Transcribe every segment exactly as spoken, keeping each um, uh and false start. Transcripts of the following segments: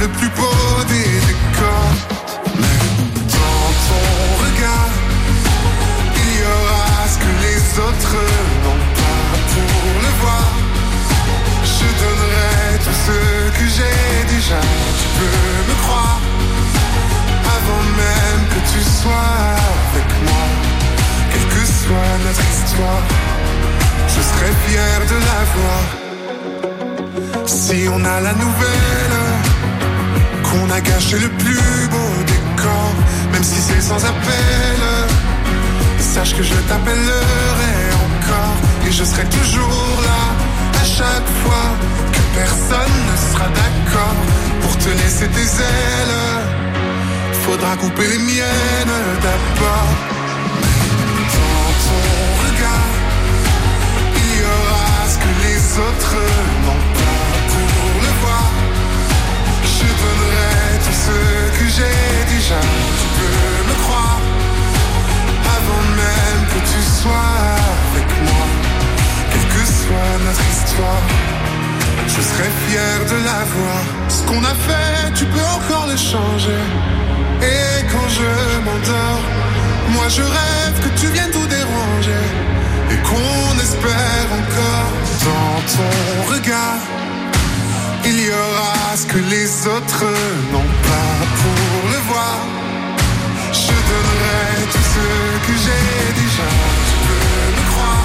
le plus beau des décors. Mais dans ton regard, il y aura ce que les autres n'ont pas. Pour le voir, je donnerai tout ce que j'ai déjà. Tu peux me croire, avant même que tu sois avec moi. Quelle que soit notre histoire, je serai fier de la voir. Si on a la nouvelle qu'on a gâché le plus beau décor, même si c'est sans appel, sache que je t'appellerai encore. Et je serai toujours là à chaque fois que personne ne sera d'accord pour te laisser tes ailes. Faudra couper les miennes d'abord. Dans ton regard, il y aura ce que les autres n'ont pas. Pour le voir, je donnerai tout ce que j'ai déjà. Tu peux me croire, avant même que tu sois avec moi. Quelle que soit notre histoire, je serai fier de la voir. Ce qu'on a fait, tu peux encore le changer. Et quand je m'endors, moi je rêve que tu viennes tout déranger. Et qu'on espère encore. Dans ton regard, il y aura ce que les autres n'ont pas. Pour le voir, je donnerai tout ce que j'ai déjà. Tu peux me croire,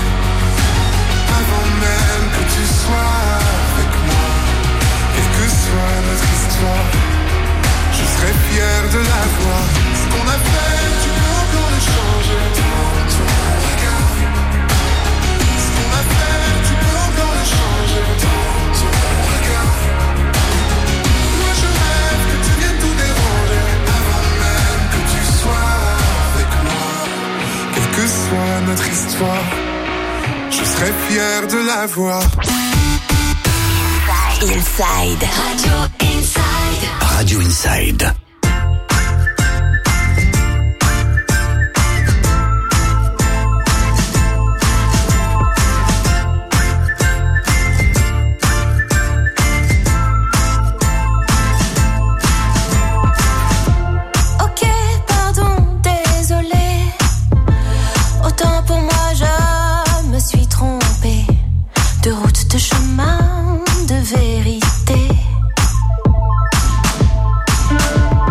avant même que tu sois avec moi. Quelle que soit notre histoire, je serai fier de la voir. Ce qu'on a fait, tu peux encore le changer. Dans ton regard, ce qu'on a fait, tu peux encore le changer. Dans ton regard, moi je rêve que tu viennes tout déranger. Avant même que tu sois avec moi. Quelle que soit notre histoire, je serai fier de la voir. Inside. Radio Inside. Radio Inside. Chemin de vérité.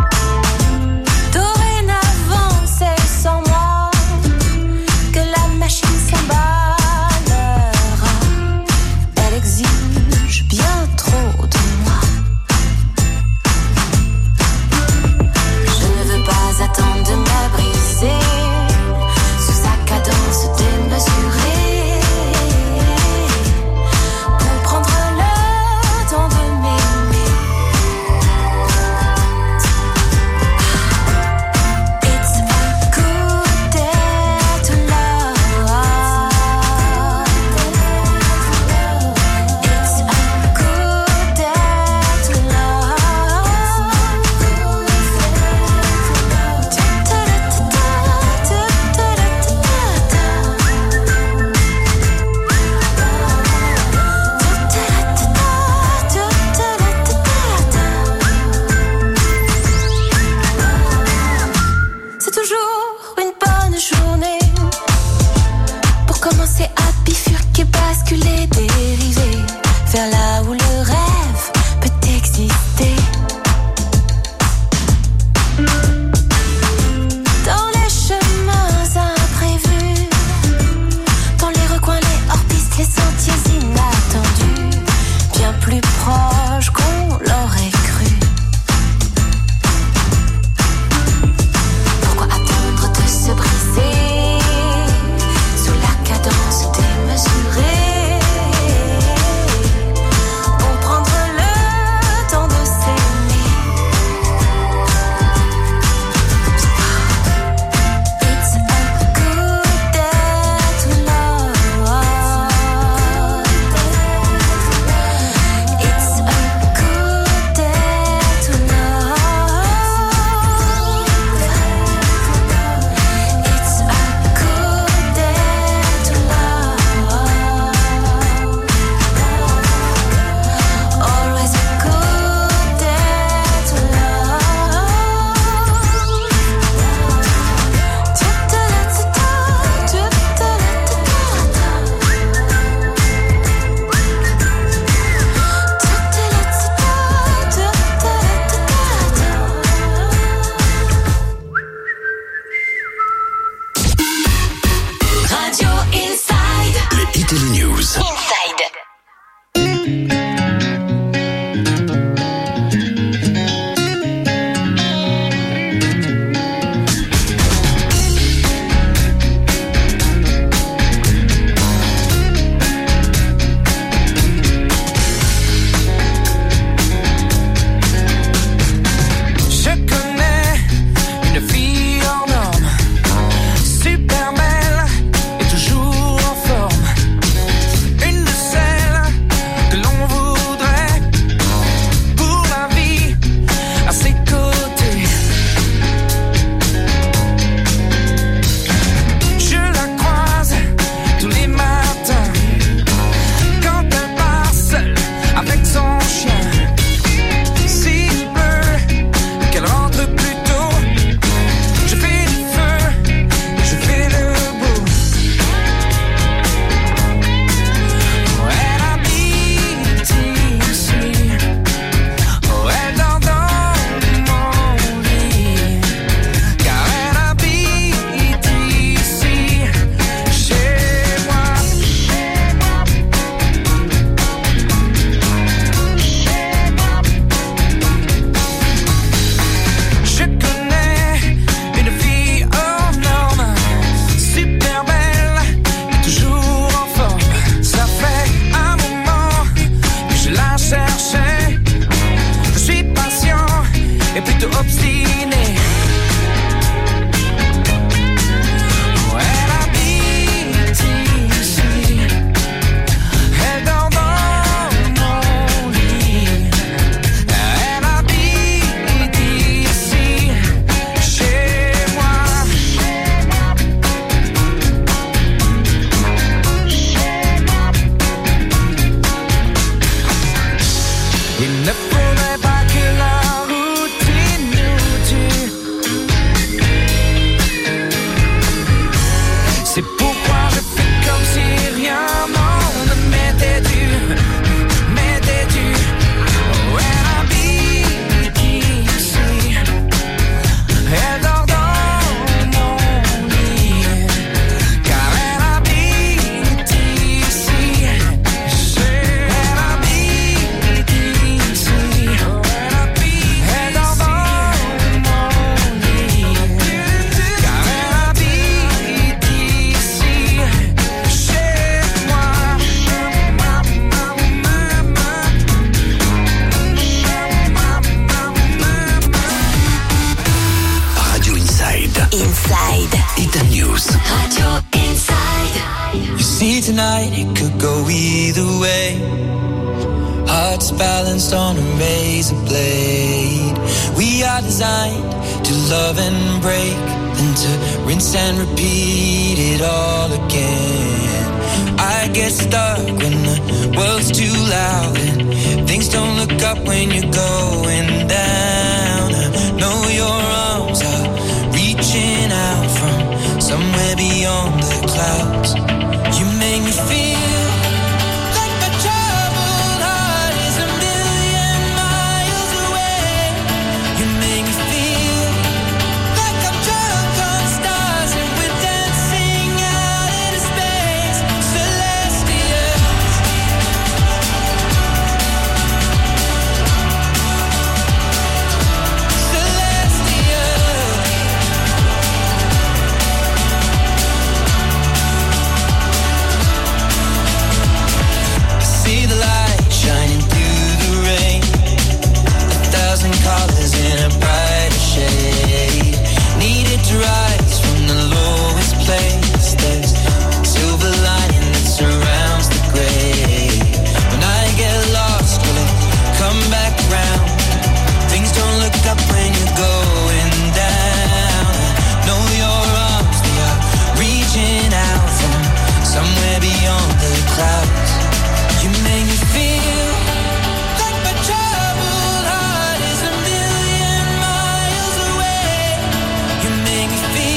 tonight, it could go either way. Hearts balanced on a razor blade. We are designed to love and break, then to rinse and repeat it all again. I get stuck when the world's too loud and things don't look up when you're going down. I know your arms are reaching out from somewhere beyond the clouds. You make me feel colors in a brighter shade. Needed to rise from the lowest place. There's a silver lining that surrounds the gray. When I get lost, will it come back round? Things don't look up when you're going down. I know your arms, they are reaching out from somewhere beyond the clouds. You make me feel like my troubled heart is a million miles away. You make me feel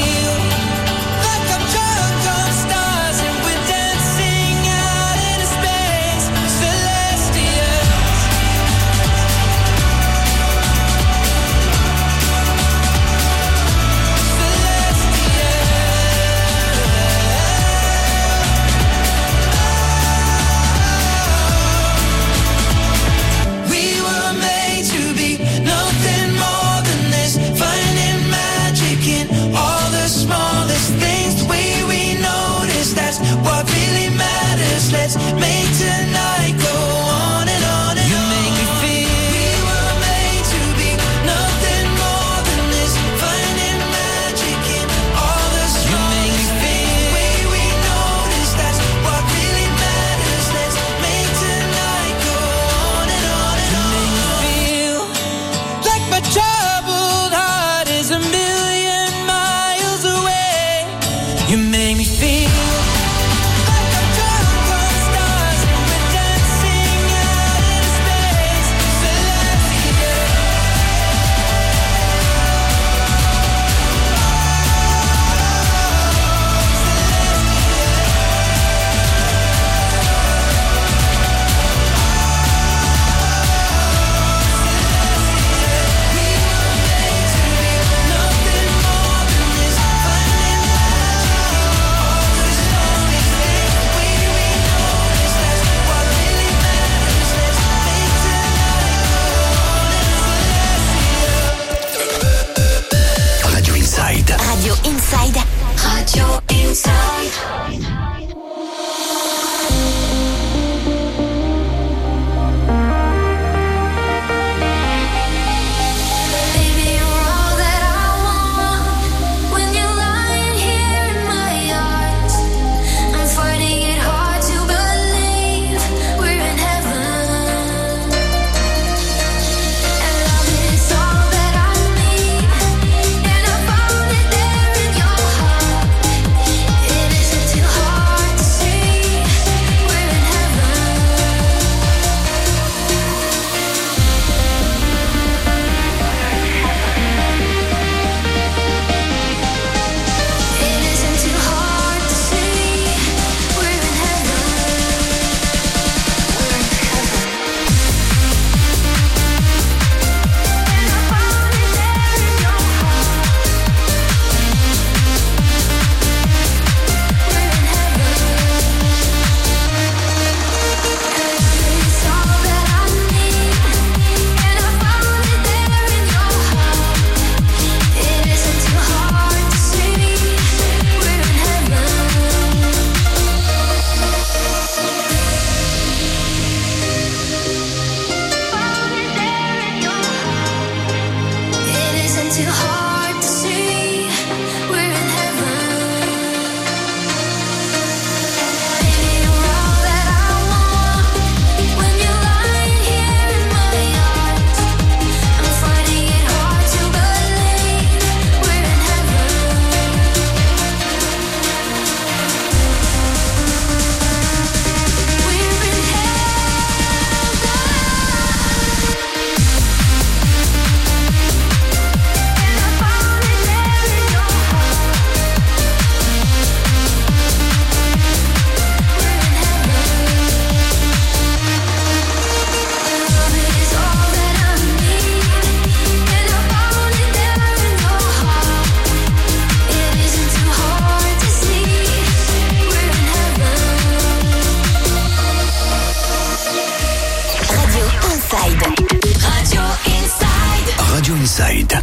Inside.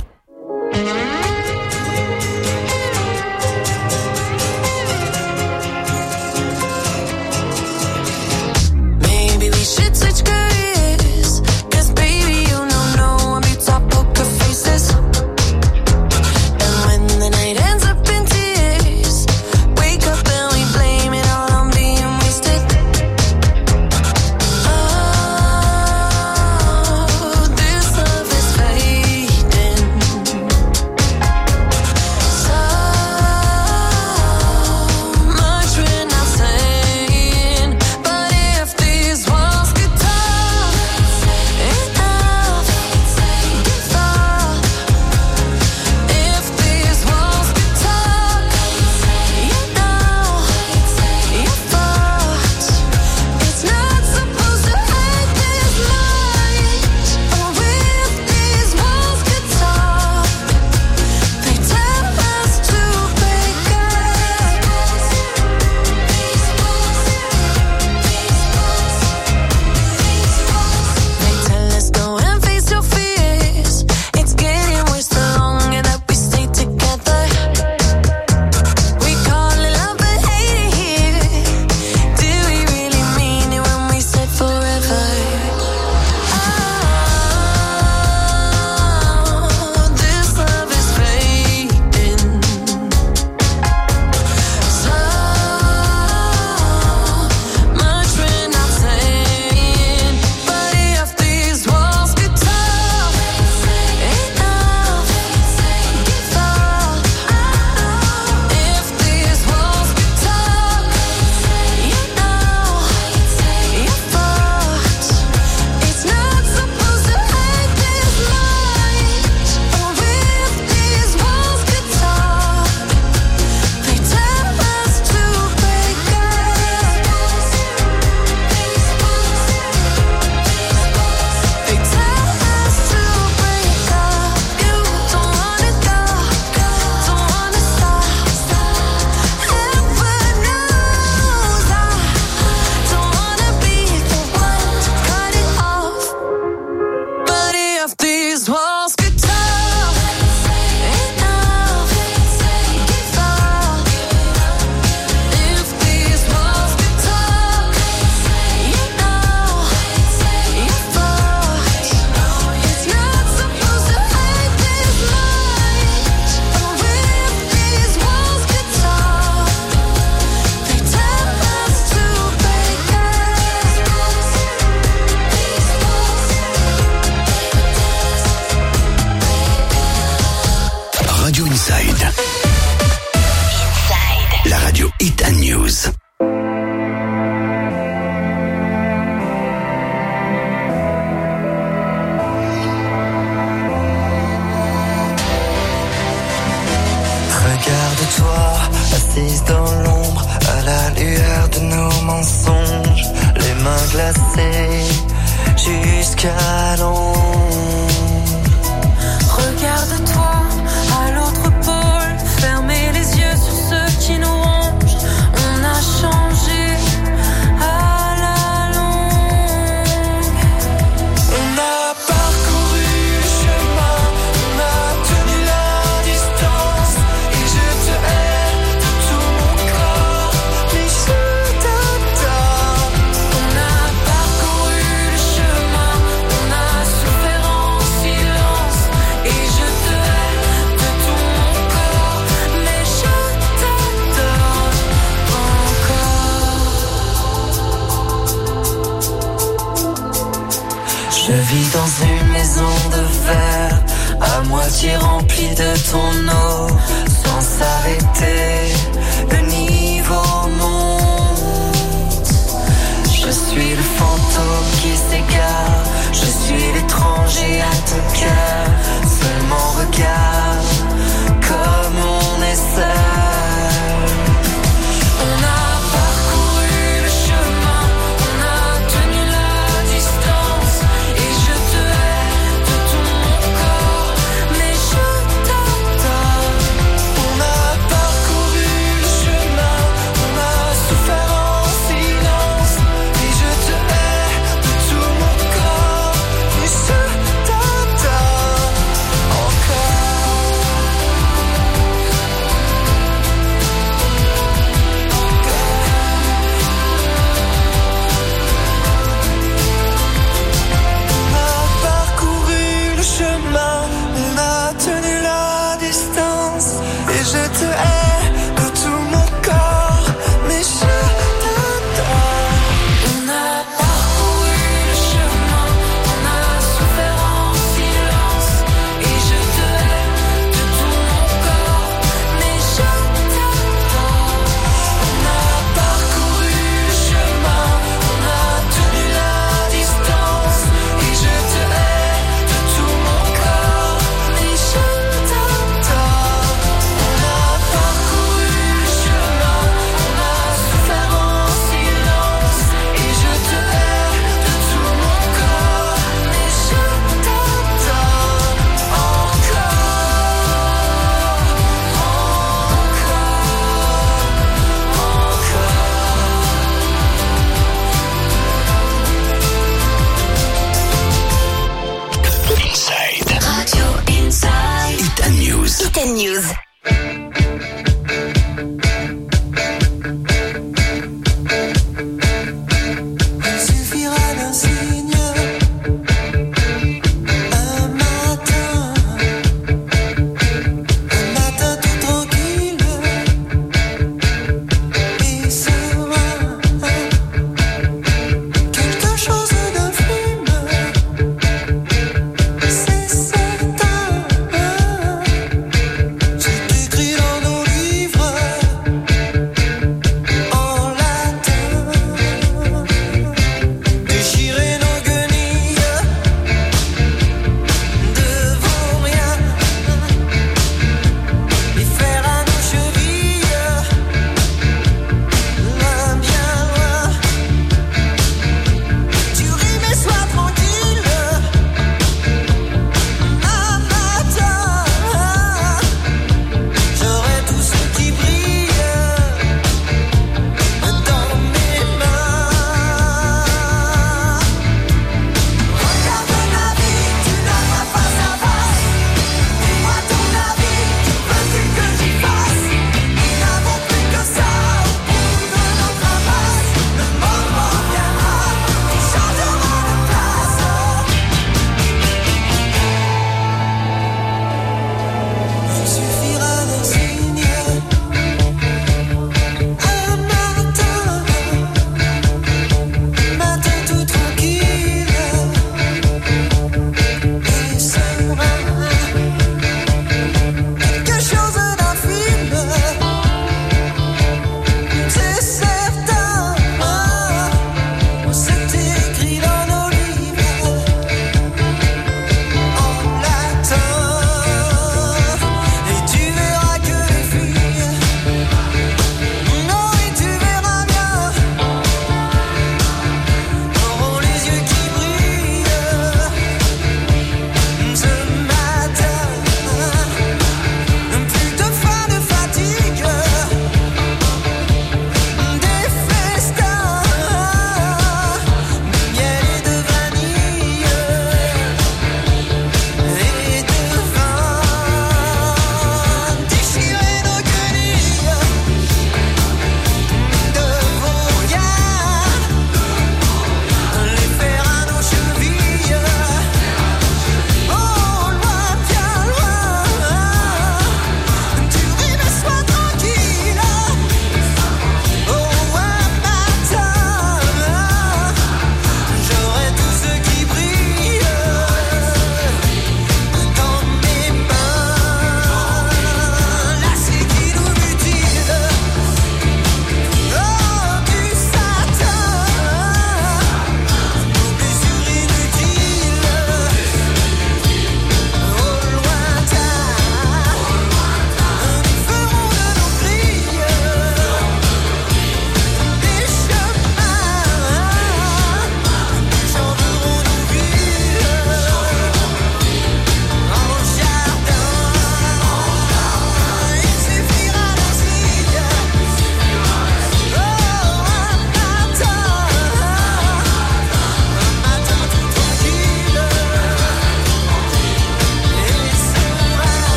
On a parcouru Week-end News. C'est certain, j'ai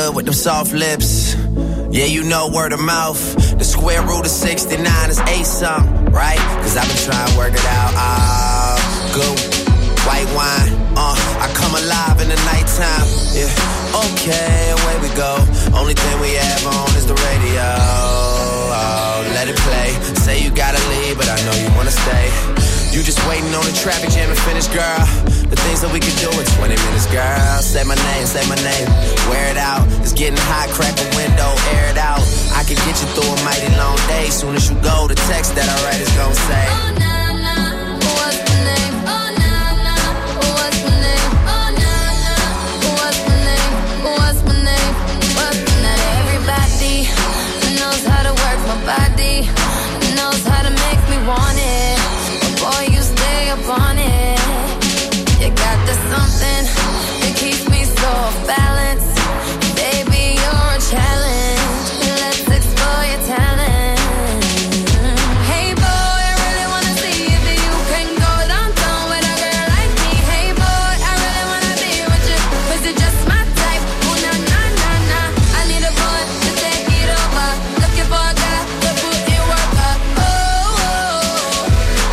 hood with them soft lips. Yeah, you know word of mouth. The square root of sixty-nine is eight something, right? Cause I've been trying to work it out. Ah, uh, good white wine. Uh, I come alive in the nighttime. Yeah, okay, away we go. Only thing we have on is the radio. Oh, let it play. Say you gotta leave, but I know you wanna stay. You just waiting on the traffic jam to finish, girl. The things that we could do in twenty minutes, girl. Say my name, say my name. Wear it out. It's getting hot, crack a window, air it out. I can get you through a mighty long day. Soon as you go, the text that I write is gonna say, oh, nah, nah, what's my name? Oh, nah, nah, what's my name? Oh, nah, nah, what's my name? What's my name? What's my name? Everybody knows how to work my body, knows how to make me want it. Boy, you stay up on it. You got this something that keeps me so off balance. Baby, you're a challenge. Let's explore your talent. Hey boy, I really wanna see if you can go downtown with a girl like me. Hey boy, I really wanna be with you, cause you're just my type. Ooh, nah, nah, nah, nah. I need a boy to take it over. Looking for a guy to put in work up. Oh, oh.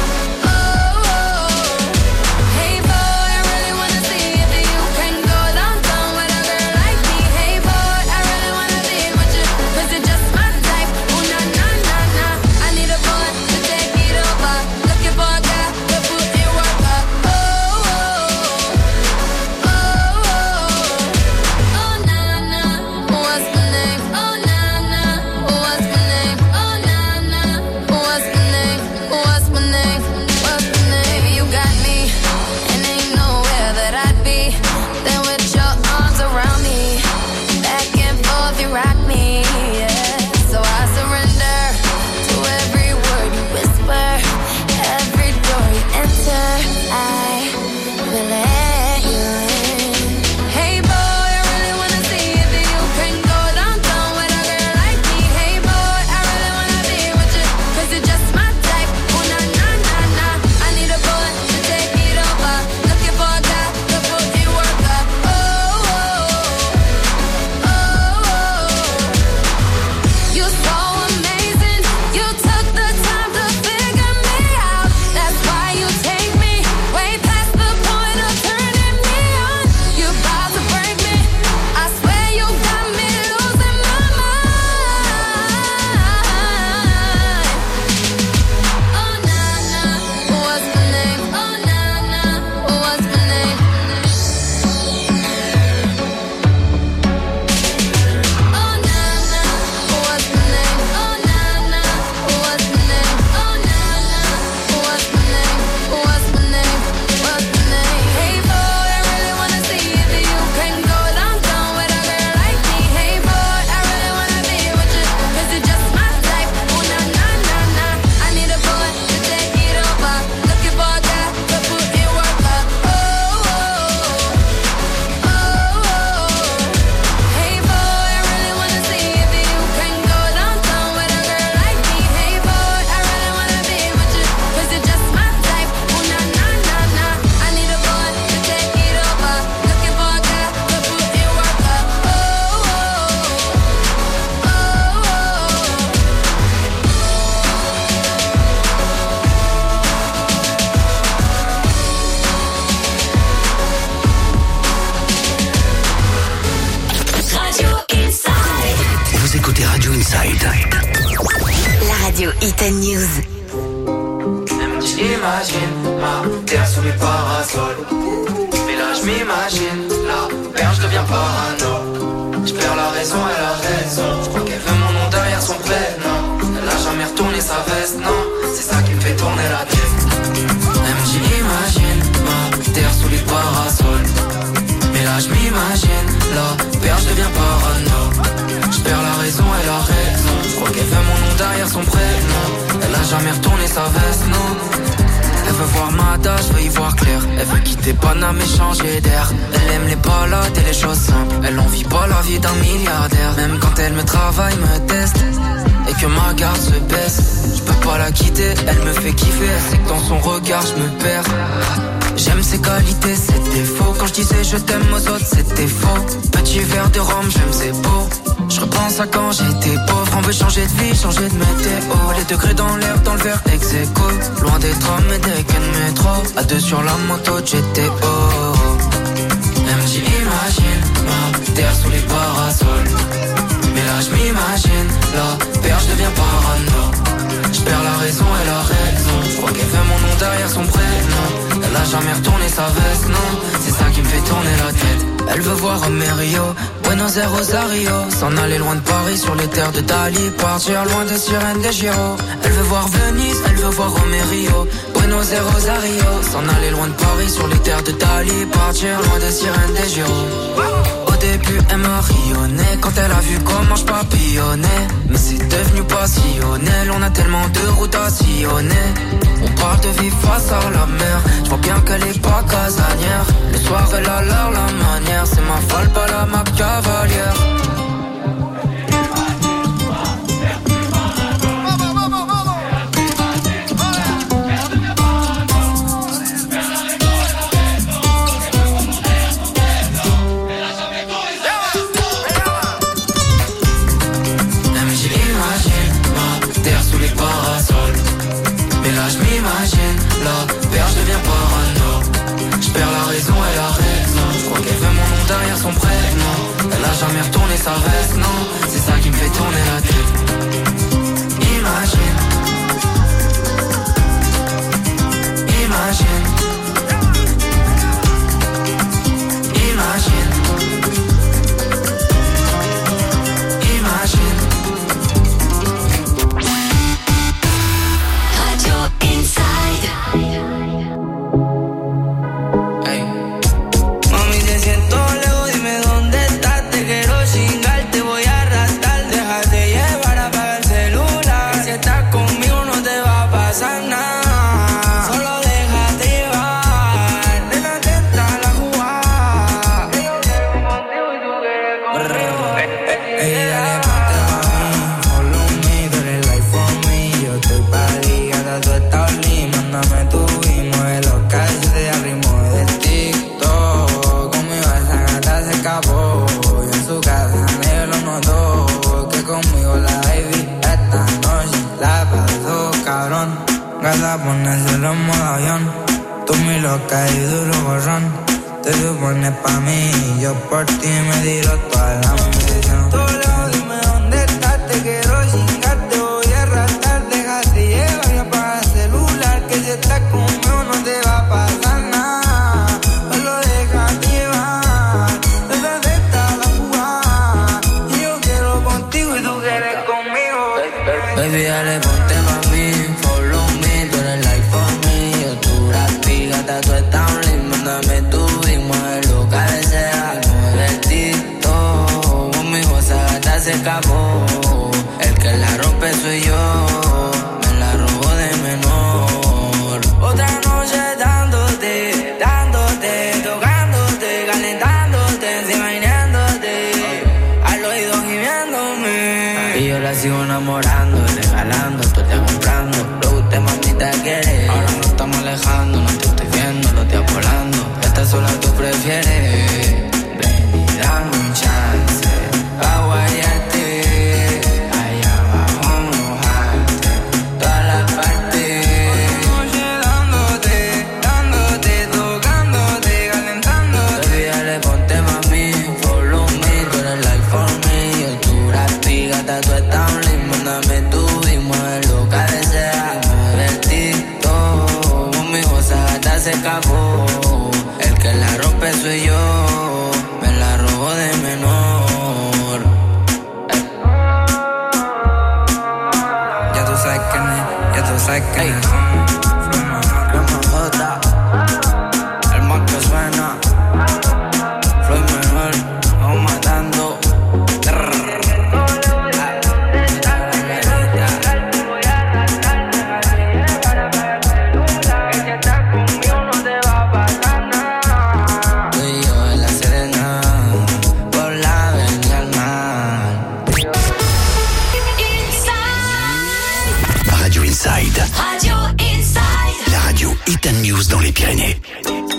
Hit News. J'imagine ma terre sous les parasols. Mais là je m'imagine la perche devient parano. Je perds la raison et la raison. Je crois qu'elle veut mon nom derrière son prénom. Elle a jamais retourné sa veste, non. C'est ça qui me fait tourner la tête. M J imagine ma terre sous les parasols. Mais là je m'imagine la perche devient parano. Je perds la raison et la raison. Je crois qu'elle veut mon nom derrière son prénom. Elle a jamais retourné sa veste, non. Elle veut voir ma tâche, veut y voir clair. Elle veut quitter Paname et changer d'air. Elle aime les balades et les choses simples. Elle en vit pas la vie d'un milliardaire. Même quand elle me travaille, me teste et que ma garde se baisse, je peux pas la quitter, elle me fait kiffer. Elle sait que dans son regard je me perds. J'aime ses qualités, ses défauts. Quand je disais je t'aime aux autres, c'était faux. Petit verre de rhum, j'aime c'est beau. Je repense à quand j'étais pauvre. On veut changer de vie, changer de météo. Les degrés dans l'air, dans le verre ex-écho. Loin des trams et des quais de métro. À deux sur la moto de G T O. Elle me dit imagine, ma terre sous les parasols. Mais là je m'imagine, la perche devient parano. Je perds la raison et la raison. Je crois qu'elle fait mon nom derrière son prénom. Elle a jamais retourné sa veste, non. C'est ça qui me fait tourner la tête. Elle veut voir Rio, Buenos Aires, Rosario. S'en aller loin de Paris sur les terres de Dali. Partir loin des sirènes des Giro. Elle veut voir Venise, elle veut voir Rio, Buenos Aires, Rosario. S'en aller loin de Paris sur les terres de Dali. Partir loin des sirènes des Giro. Au début elle m'a rayonné quand elle a vu comment je papillonnais. Mais c'est devenu passionnel, on a tellement de routes à sillonner. On parle de vivre face à la mer. Je vois bien qu'elle est pas casanière. Le soir elle a l'air la manière. C'est ma folle, pas la ma cavalière. Je m'imagine, la perche devient parano. Je perds la raison et la raison. Je crois qu'elle fait mon nom derrière son prénom. Elle a jamais retourné sa veste, non. C'est ça qui me fait tourner la tête. Imagine. Imagine. Imagine. Imagine. Hey. Mami, te siento lejos, dime dónde estás. Te quiero chingar, te voy a arrastrar. Déjate llevar, apaga el celular. Si estás conmigo no te va a pasar nada. Solo déjate llevar. De la tenta la jugada. Yo quiero contigo y tú quieres conmigo. Ey, dale, ponte mami. Follow me, tú eres life for me. Yo estoy pa' ligada, tú estás lindo. Mándame tu y mueve los calles de arrimo de TikTok. Conmigo esa gata se escapó y en su casa nadie lo notó. Que conmigo la baby esta noche la pasó cabrón. Gata ponérselo en modo avión. Tú mi loca y duro borrón. Te supones pa' mí y yo por ti me tiro toda la munición. Tú lejos, dime dónde estás, te quiero chingar, te voy a arrastrar. Déjate llevar y apaga el celular. Que si estás conmigo no te va a pasar nada. Solo déjate llevar. Desde esta la jugada. Y yo quiero contigo y tú quieres conmigo. Baby, dale, ponte pa' mí. Follow me, tú eres life for me. Yo tu rapi, gata, tú estás un link. Mándame tu y mueve lo cabecera. Mueve el TikTok. Conmigo esa gata se escapó. El que la rompe soy yo. Me la robó de menor. Otra noche dándote, dándote, tocándote, calentándote, encima imaginándote, al oído gimiéndome. Y yo la sigo enamorando, regalando, tú te comprando. Lo que usted mamita quiere. Ahora nos estamos alejando, no te estoy viendo, lo estoy volando. Esta sola tú prefieres. Ven y dame un chance, pa' guayarte. Allá abajo mojarte, toda la parte. Noche dándote, dándote, tocándote, calentándote. Baby, dale, ponte mami, follow me. Tú eres life for me. Yo tu rapi, gata, tú estás un link. Mándame tu y mueve lo cabecera. Mueve el TikTok. Conmigo esa gata se escapó. El que la rompe soy yo. Me la robó de menor. Ey. Ya tú sabes quién es, ya tú sabes quién es. El más que suena. Floyd menor, vamos matando. Radio Inside. La radio Hit and News dans les Pyrénées.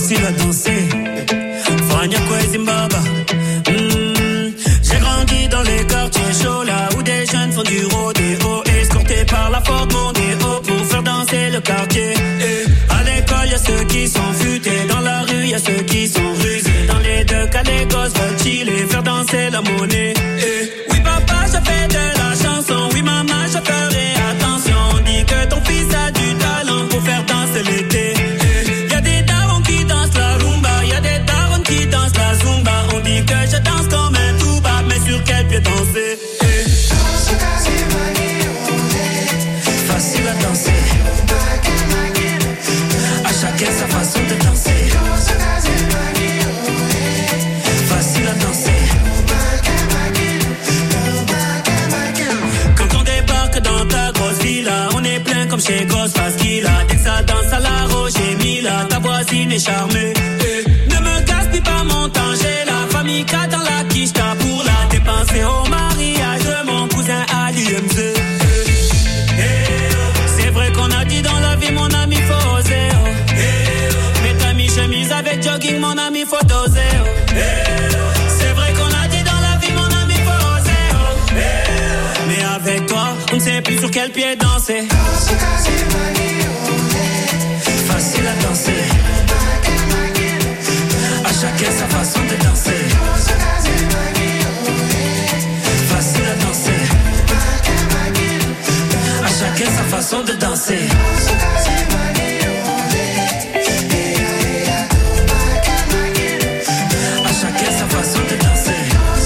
facile à danser. Fania Zimbabwe. Mmh. J'ai grandi dans les quartiers chauds, là où des jeunes font du rodéo, escortés par la Ford Mondeo pour faire danser le quartier. Et à l'école, y'a ceux qui sont futés, dans la rue, y'a ceux qui sont rusés. Dans les deux cas, les gosses veulent chiller, faire danser la monnaie. Et oui, papa, je fais de la chanson. Oui, maman, je ferai attention. On dit que ton fils a du talent pour faire danser l'été. Y'a des darons qui dansent la rumba, y'a des darons qui dansent la zumba. On dit que je danse comme un tuba, mais sur quel pied danser? Facile à danser, à chacun sa façon de danser. Facile à danser. Quand on débarque dans ta grosse villa, on est plein comme chez Ghostface Killah. Dès que ça danse à la Roger Mila, ta voisine est charmée. Ne me gaspille pas mon temps, j'ai la famille K dans la quicheta pour la dépenser au mariage de mon cousin à l'U M C. C'est vrai qu'on a dit dans la vie, mon ami, faut oser. Oh. Mets ta mi-chemise avec jogging, mon ami, faut doser. Oh. C'est vrai qu'on a dit dans la vie, mon ami, faut oser. Oh. Mais avec toi, on ne sait plus sur quel pied danser. Facile à danser, à chacun sa façon de danser. Facile à danser, à chacun sa façon de danser. À chacun sa façon de danser.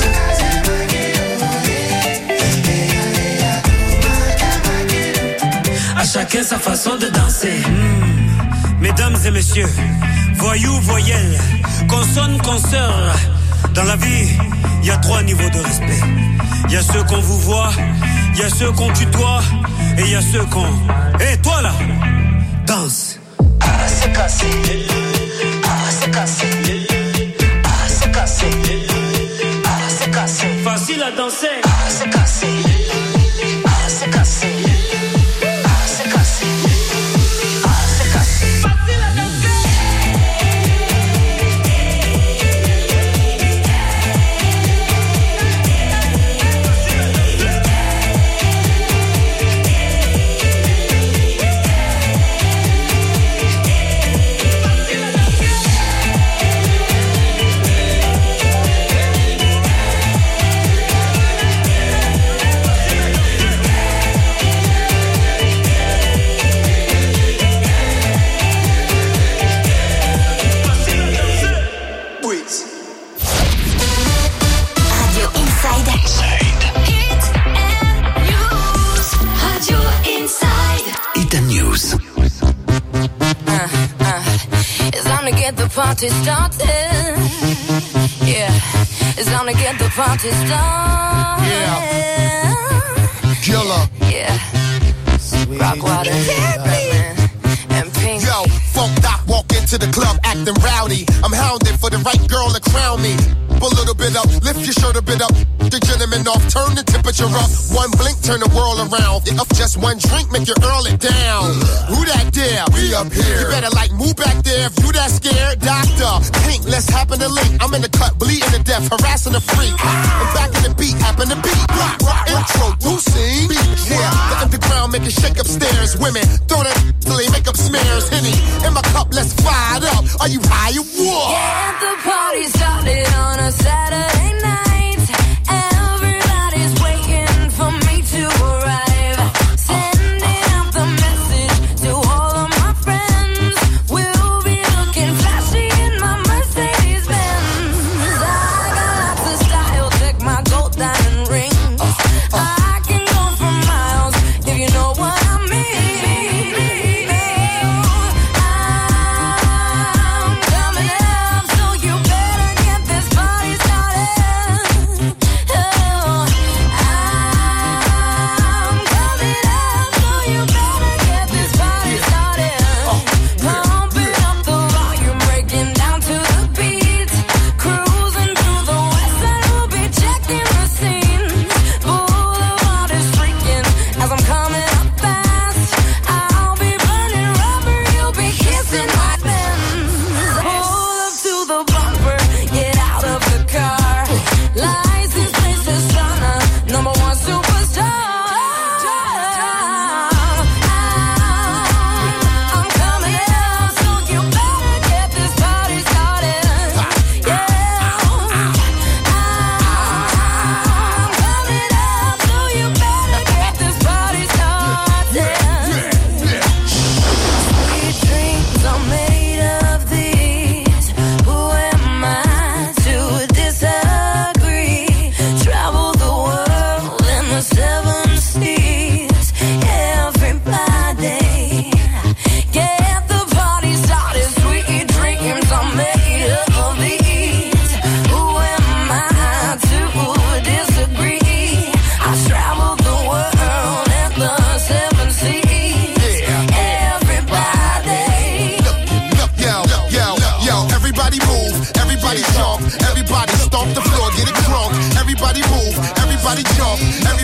À chacun sa façon de danser. Mmh. Mesdames et messieurs, voyous, voyelles, consonnes, consoeurs. Dans la vie, il y a trois niveaux de respect. Il y a ceux qu'on vous voit, il y a ceux qu'on tutoie, et il y a ceux qu'on... Hé, hey, toi là, danse. Ah, c'est cassé. Ah, c'est cassé. Ah, c'est cassé. Ah, c'est cassé. Facile à danser. Ah, c'est cassé. Ah, c'est cassé. Ah, c'est cassé. Ah, c'est cassé. Facile à danser. Party started. Yeah, it's time to get the party started. Yeah, killer. Yeah, Rockwater, and Pink. Yo, Funk Doc walk into the club acting rowdy. I'm hounded for the right girl to crown me. A little bit up, lift your shirt a bit up. The gentleman off, turn the temperature up. One blink, turn the world around. If just one drink, make you earl it down. Who that there? We up here. You better like move back there if you that scared. Doctor, Pink, let's happen to link. I'm in the cut, bleeding to death, harassing the freak. I'm back in the beat, happen to beat. Rock, rock, introducing. Yeah, the underground make it shake upstairs. Women, throw that till they make up smears. Henny, in my cup, let's fire it up. Are you high or what? Get the party started on a Saturday night. Everybody's waiting for me to arrive. Sending out the message to all of my friends. We'll be looking flashy in my Mercedes Benz. I got lots of style, check my gold diamond ring. I can go for miles if you know what I mean. I'm coming up, so you better get this party started.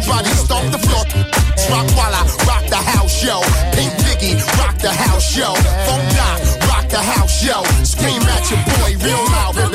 Everybody stomp the floor. Rock Walla, rock the house, yo. Pink Biggie, rock the house, yo. Funk Doc, rock the house, yo. Scream at your boy real loud, baby.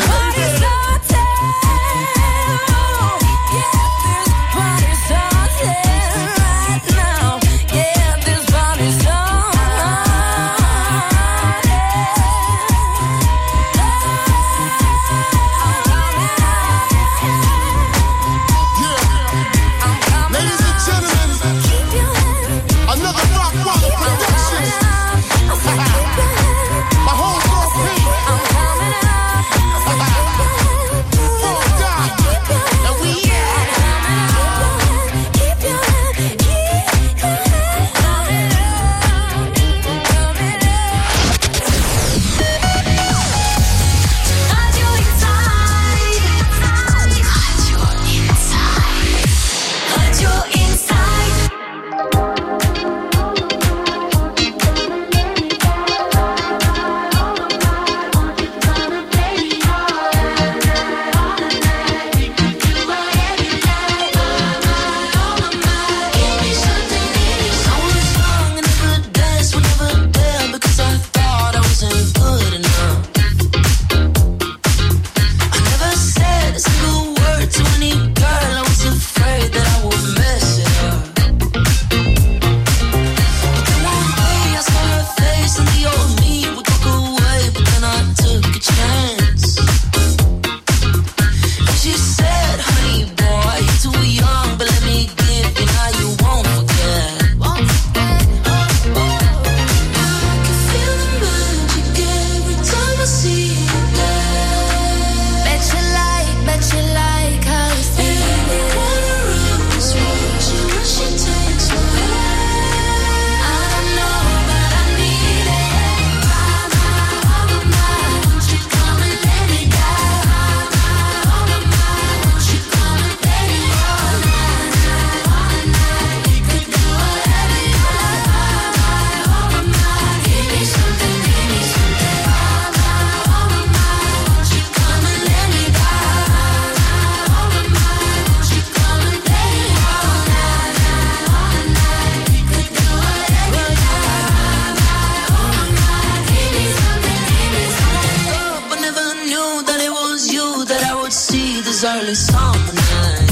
early summer night.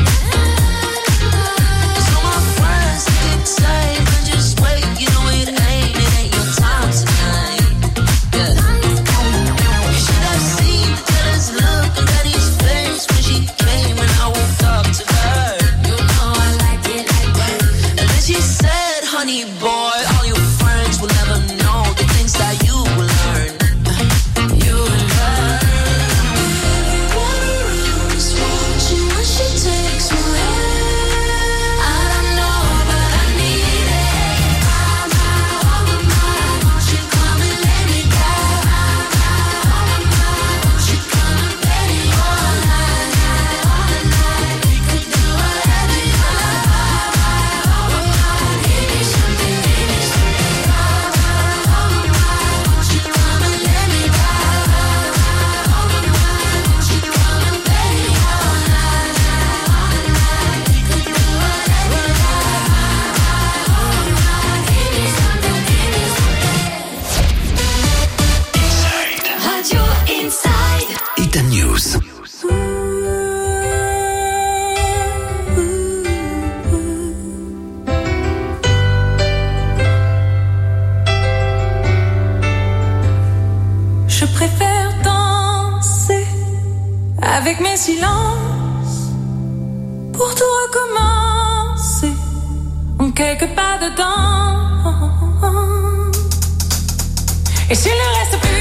So my friends keep saying, just wait, you know it ain't, it ain't your time tonight. Yeah. You should have seen the jealous look on Daddy's face when she came and I woke up to her. You know I like it like that. And then she said, honey boy, all your friends will never know the things that you will learn. You will learn. Je préfère danser avec mes silences pour tout recommencer en quelques pas dedans. Et si le reste peut